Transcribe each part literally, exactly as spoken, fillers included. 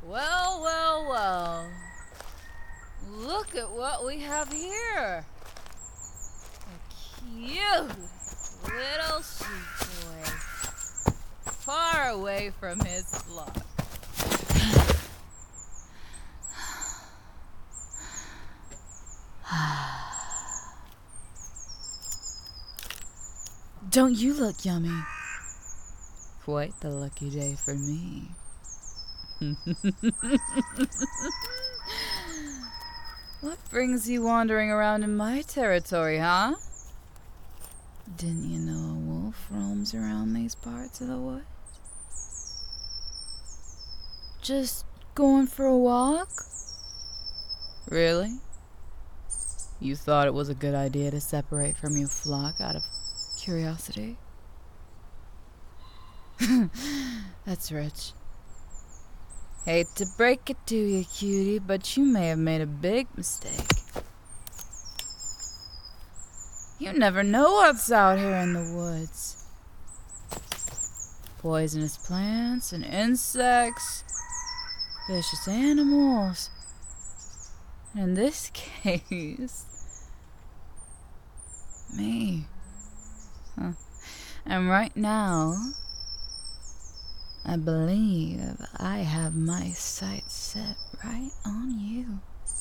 Well, well, well. Look at what we have here. A cute little sheep boy. Far away from his flock. Don't you look yummy? Quite the lucky day for me. What brings you wandering around in my territory, huh? Didn't you know a wolf roams around these parts of the woods? Just going for a walk? Really? You thought it was a good idea to separate from your flock out of curiosity? That's rich. Hate to break it to you, cutie, but you may have made a big mistake. You never know what's out here in the woods. Poisonous plants and insects, vicious animals. In this case, me. Huh. And right now, I believe I have my sights set right on you.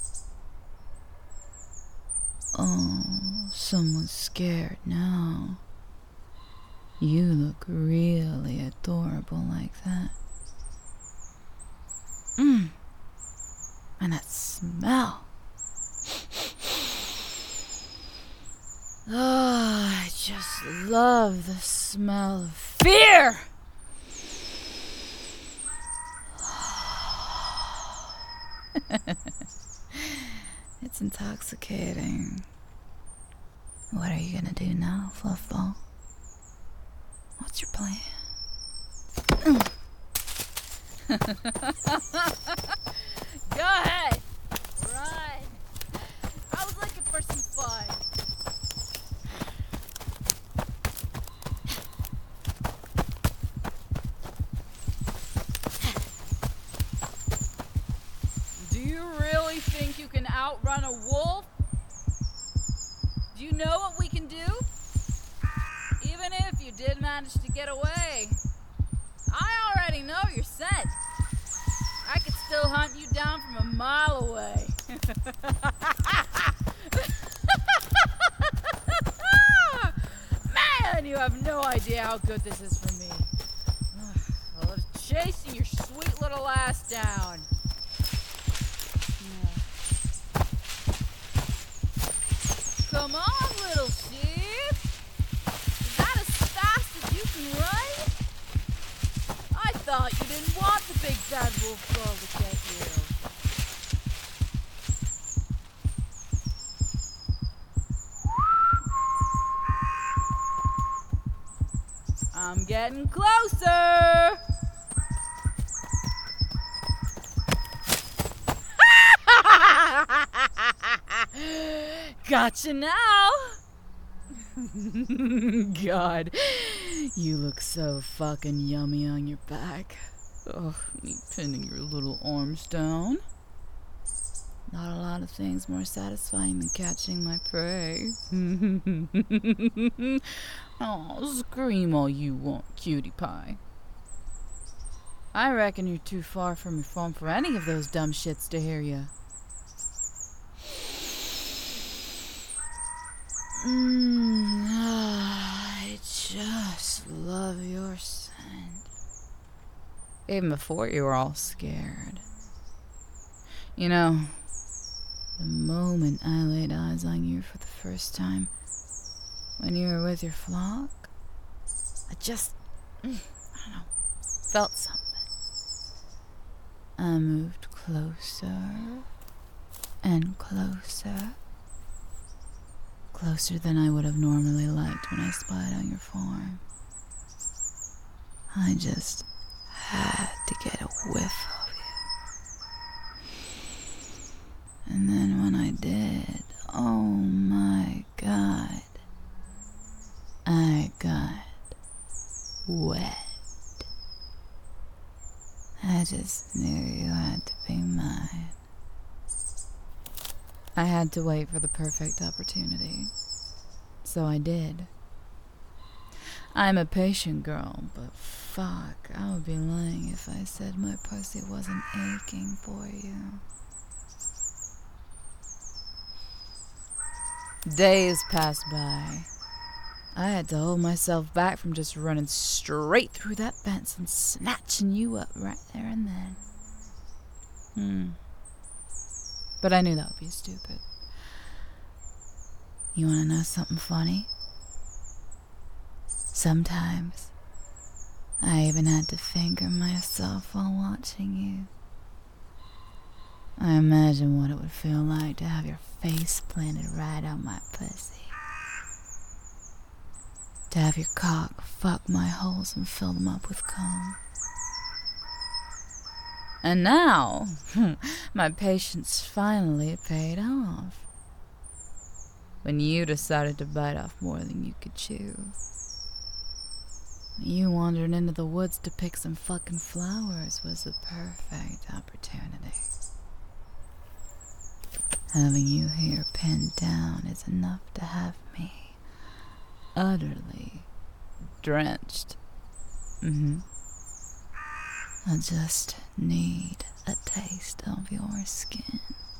Oh, someone's scared now. You look really adorable like that. Mmm. And that smell. Oh, I just love the smell of fear. It's intoxicating. What are you gonna do now, Fluffball? What's your plan? Go ahead. Run. I was looking for some fun. Do you really think you can outrun a wolf? Do you know what we can do? Even if you did manage to get away, I already know your scent. I could still hunt you down from a mile away. Man, you have no idea how good this is for me. I love chasing your sweet little ass down. Come on, little sheep. Is that as fast as you can run? I thought you didn't want the big bad wolf girl to get you. I'm getting closer. Gotcha now. God, you look so fucking yummy on your back. Oh, me pinning your little arms down. Not a lot of things more satisfying than catching my prey. Oh, scream all you want, cutie pie. I reckon you're too far from your farm for any of those dumb shits to hear you. Mm, I just love your scent. Even before you were all scared. You know, the moment I laid eyes on you for the first time, when you were with your flock, I just, I don't know, felt something. I moved closer and closer. Closer than I would have normally liked when I spied on your farm. I just had to get a whiff of you. And then when I did, oh my God, I got wet. I just knew you had to be mine. I had to wait for the perfect opportunity. So I did. I'm a patient girl, but fuck, I would be lying if I said my pussy wasn't aching for you. Days passed by. I had to hold myself back from just running straight through that fence and snatching you up right there and then. Hmm. But I knew that would be stupid. You want to know something funny? Sometimes, I even had to finger myself while watching you. I imagine what it would feel like to have your face planted right on my pussy. To have your cock fuck my holes and fill them up with cum. And now, my patience finally paid off. When you decided to bite off more than you could chew. You wandering into the woods to pick some fucking flowers was the perfect opportunity. Having you here pinned down is enough to have me utterly drenched. Mm-hmm. I just need a taste of your skin.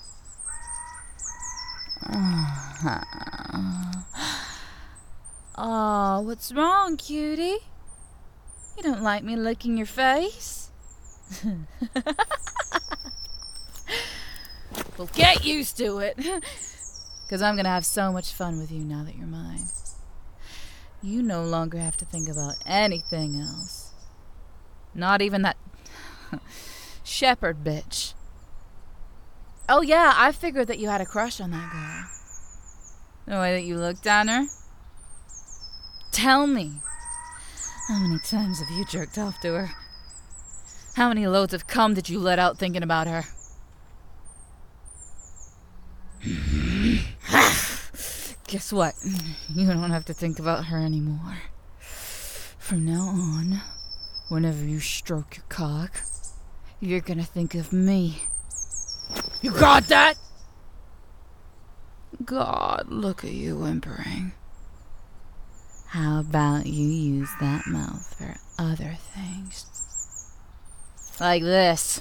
Oh, what's wrong, cutie? You don't like me licking your face? Well, get used to it. Because I'm going to have so much fun with you now that you're mine. You no longer have to think about anything else. Not even that shepherd bitch. Oh yeah, I figured that you had a crush on that girl. The way that you looked at her. Tell me, how many times have you jerked off to her? How many loads of cum did you let out thinking about her? Guess what? You don't have to think about her anymore. From now on, whenever you stroke your cock, you're gonna think of me. You got that? God, look at you whimpering. How about you use that mouth for other things? Like this.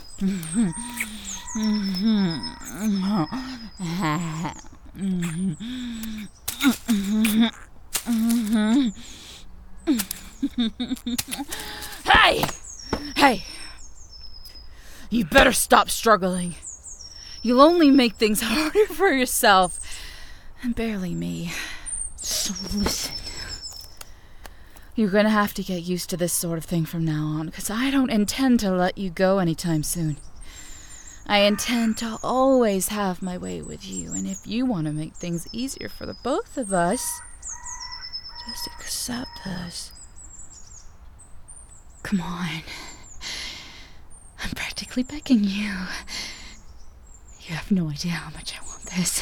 Hey! Hey! You better stop struggling. You'll only make things harder for yourself. And barely me. So listen. You're gonna have to get used to this sort of thing from now on, because I don't intend to let you go anytime soon. I intend to always have my way with you, and if you want to make things easier for the both of us, just accept this. Come on. I'm practically begging you. You have no idea how much I want this.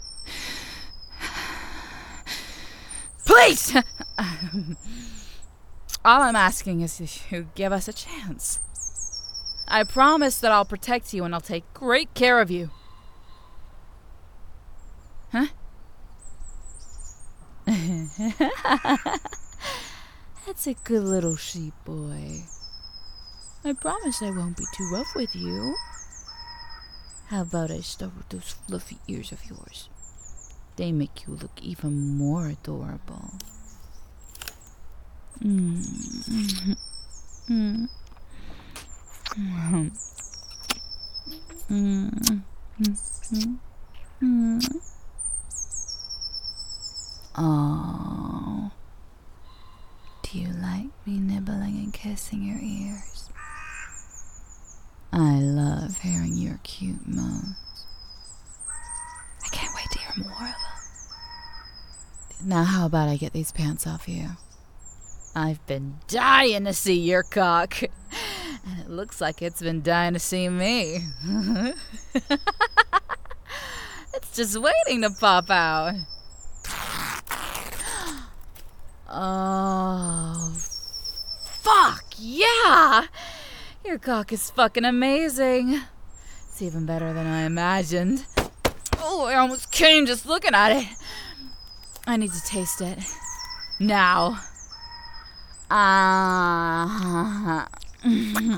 Please! All I'm asking is if you give us a chance. I promise that I'll protect you and I'll take great care of you. Huh? That's a good little sheep boy. I promise I won't be too rough with you. How about I start with those fluffy ears of yours? They make you look even more adorable. Mm. Mm. Mm. Mm. Mm. Mm. Oh, do you like me nibbling and kissing your ears? I love hearing your cute moans. I can't wait to hear more of them. Now how about I get these pants off you? I've been dying to see your cock. And it looks like it's been dying to see me. It's just waiting to pop out. Oh, fuck yeah! Your cock is fucking amazing. It's even better than I imagined. Oh, I almost came just looking at it. I need to taste it. Now. Ah. Uh,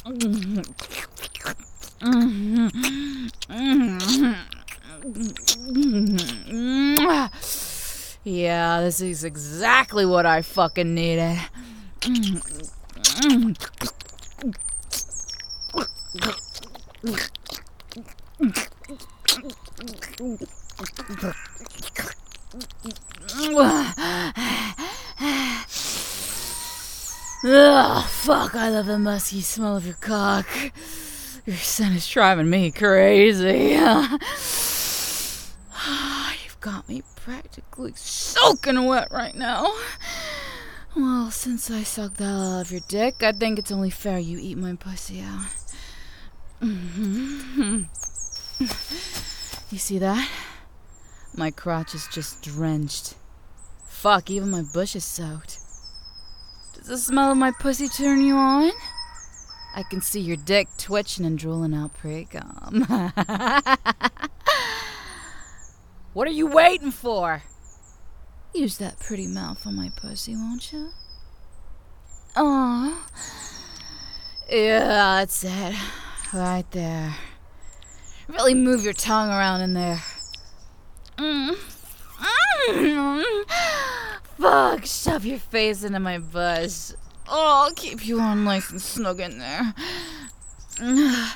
yeah, this is exactly what I fucking needed. Ugh, fuck, I love the musky smell of your cock. Your scent is driving me crazy. You've got me practically soaking wet right now. Well, since I sucked the hell out of your dick, I think it's only fair you eat my pussy out. Mm-hmm. You see that? My crotch is just drenched. Fuck, even my bush is soaked. Does the smell of my pussy turn you on? I can see your dick twitching and drooling out pre-cum. What are you waiting for? Use that pretty mouth on my pussy, won't you? Aw. Yeah, that's it. Right there. Really move your tongue around in there. Mm. Mm. Fuck, shove your face into my bush. Oh, I'll keep you on nice and snug in there. Uh,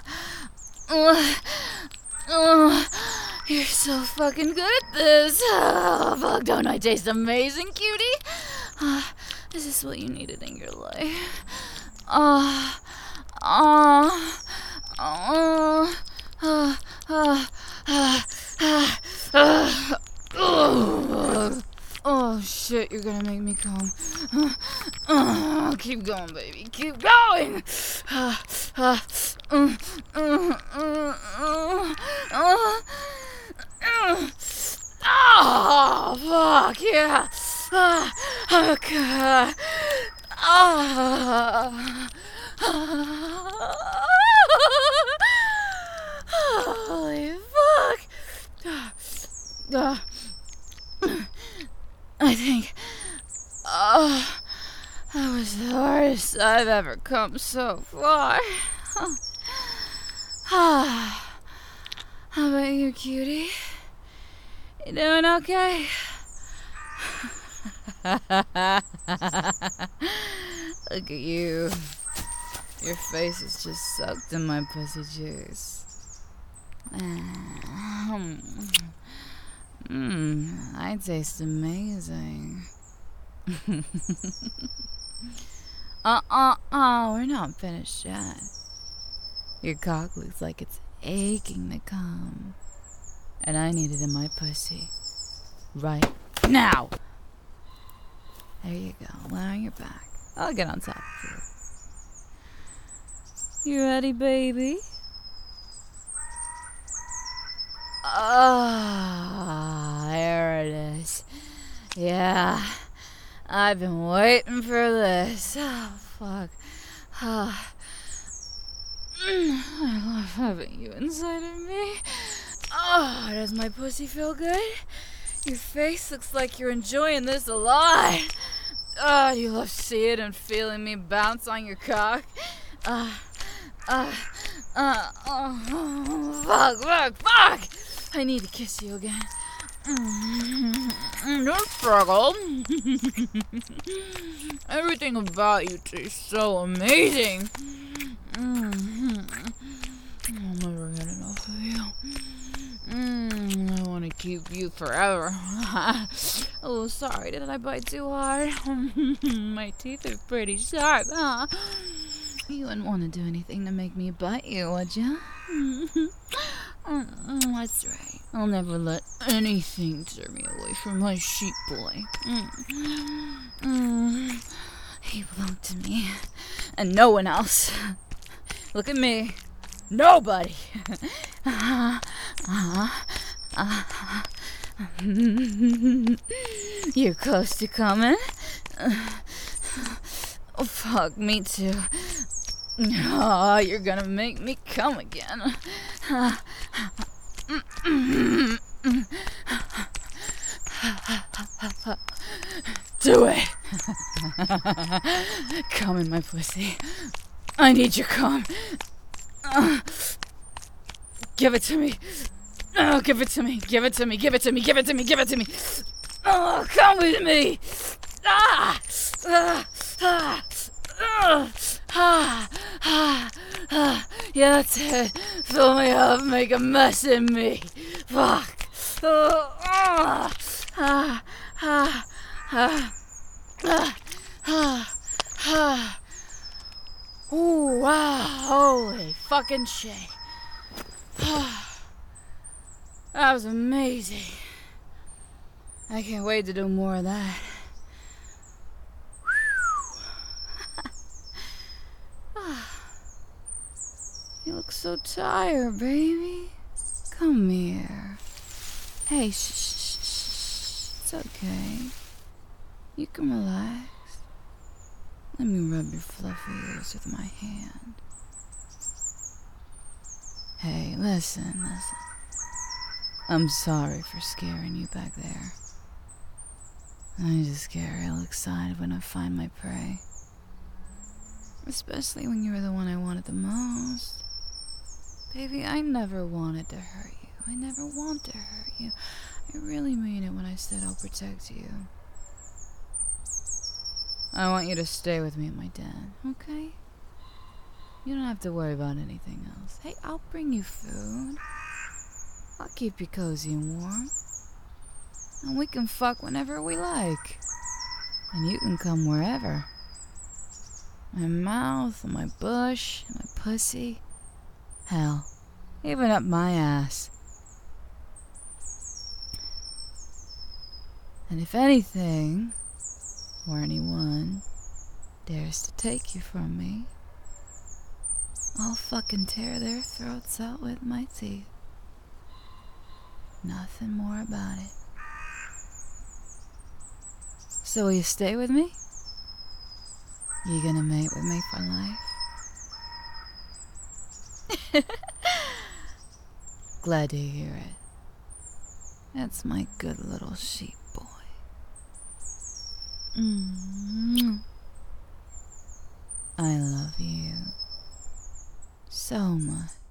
uh, you're so fucking good at this. Oh, fuck, don't I taste amazing, cutie? Uh, is this what you needed in your life? Oh, oh, oh, oh, oh, oh, oh, oh, oh. Oh shit, you're gonna make me come. Uh, uh, keep going, baby. Keep going! Uh, uh, uh, uh, uh, uh, uh, uh. Oh, fuck, yeah. Uh, okay. Uh, holy fuck. Uh, uh, I think, oh, that was the hardest I've ever come so far. How about you, cutie? You doing okay? Look at you. Your face is just soaked in my pussy juice. Mmm, I taste amazing. Uh-uh-uh, we're not finished yet. Your cock looks like it's aching to come. And I need it in my pussy. Right now! There you go, lie on your back. I'll get on top of you. You ready, baby? Ah, there it is. Yeah, I've been waiting for this. Oh, fuck. Ah. I love having you inside of me. Oh, does my pussy feel good? Your face looks like you're enjoying this a lot. Oh, you love seeing and feeling me bounce on your cock. Ah, uh, uh, uh, oh, fuck, fuck, fuck! I need to kiss you again. Mm-hmm. Don't struggle. Everything about you tastes so amazing. Mm-hmm. I'll never get enough of you. Mm, I want to keep you forever. Oh, sorry, did I bite too hard? My teeth are pretty sharp, huh? You wouldn't want to do anything to make me bite you, would you? Mm, that's right. I'll never let anything tear me away from my sheep boy. Mm. Mm. He belonged to me, and no one else. Look at me. Nobody. uh, uh, uh, You're close to coming. Uh, oh, fuck, me too. Oh, you're gonna make me come again. Do it. Come in my pussy. I need your cum. Uh, give it to me. Oh, give it to me. Give it to me. Give it to me. Give it to me. Give it to me. Oh, come with me. Ah! Ah! Ah! Ah! Ah! Ah! Ah! Yeah, that's it. Fill me up. Make a mess in me. Fuck. Oh, ah! Ah! Ah! Ah! Ah! Ah! Ah! Ooh, wow. Holy fucking shit. That was amazing. I can't wait to do more of that. You look so tired, baby. Come here. Hey, shh, shh, shh. It's okay. You can relax. Let me rub your fluffy ears with my hand. Hey, listen, listen. I'm sorry for scaring you back there. I just get real excited when I find my prey. Especially when you were the one I wanted the most. Baby, I never wanted to hurt you. I never want to hurt you. I really mean it when I said I'll protect you. I want you to stay with me at my den, okay? You don't have to worry about anything else. Hey, I'll bring you food. I'll keep you cozy and warm. And we can fuck whenever we like. And you can come wherever. My mouth, my bush, my pussy. Hell, even up my ass. And if anything, or anyone, dares to take you from me, I'll fucking tear their throats out with my teeth. Nothing more about it. So will you stay with me? You gonna mate with me for life? Glad to hear it. That's my good little sheep boy. Mm-hmm. I love you so much.